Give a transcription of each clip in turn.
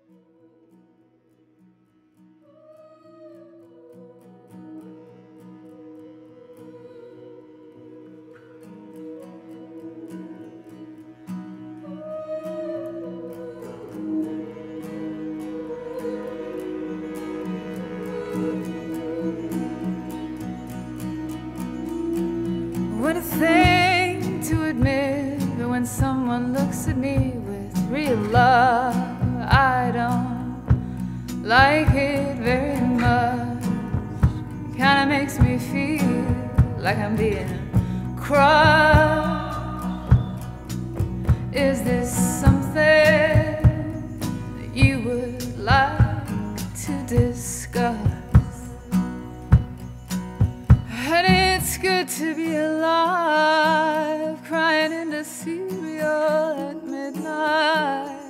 What a thing to admit, but when someone looks at me with real love, I don't like it very much. It kinda makes me feel like I'm being crushed. Is this something that you would like to discuss? And it's good to be alive, crying into cereal at midnight.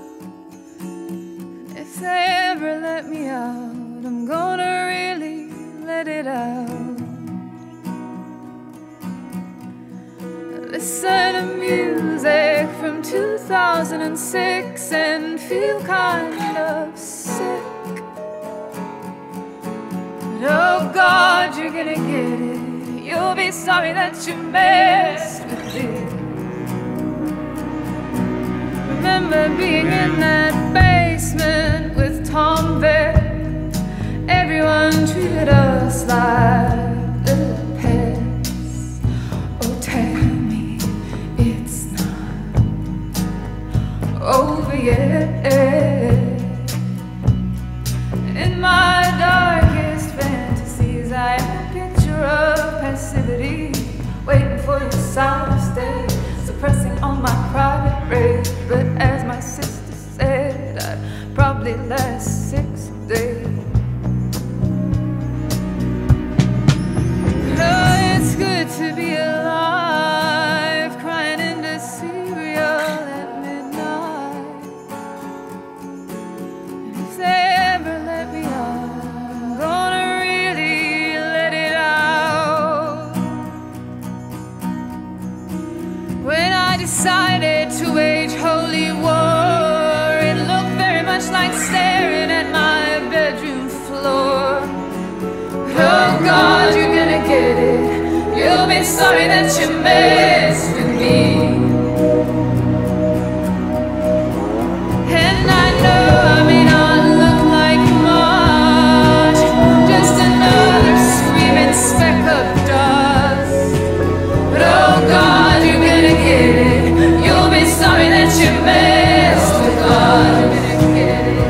If they ever let me out, I'm gonna really let it out. Listen to music from 2006 and feel kind of sick. Oh God, you're gonna get it. You'll be sorry that you messed with it. Remember being in that basement with Tom Vick. Everyone treated us like little pets. Oh, tell me it's not over yet. In my darkest fantasies, I am a picture of passivity, waiting for your sound to stay, suppressing all my private rage. But as my sister said, I'd probably last 6 days. Oh, it's good to be alive, crying into cereal at midnight. And if they ever let me out, I'm gonna really let it out. When I decided to wage holy war, it looked very much like staring at my bedroom floor. Oh God, you're gonna get it. You'll be sorry that you messed with me. And I know I may not look like much, just another screaming speck of dust. But oh God, you're gonna get it. You'll be sorry that you messed with God. You're gonna get it.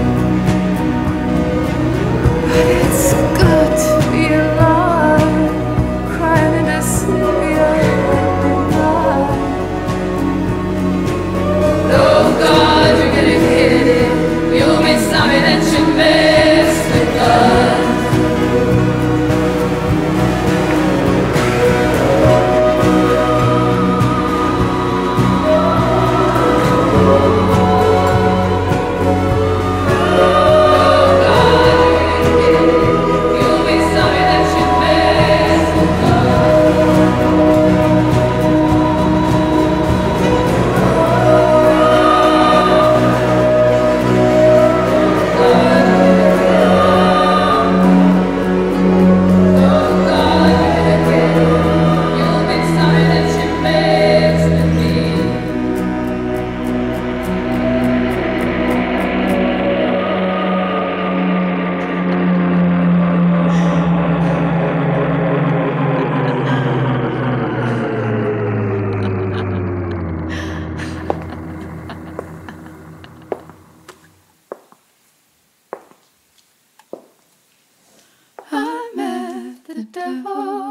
But it's good to be alive, crying in a cereal at midnight. Oh God, you're gonna get it. You'll be sorry that you messed with us. I met the devil.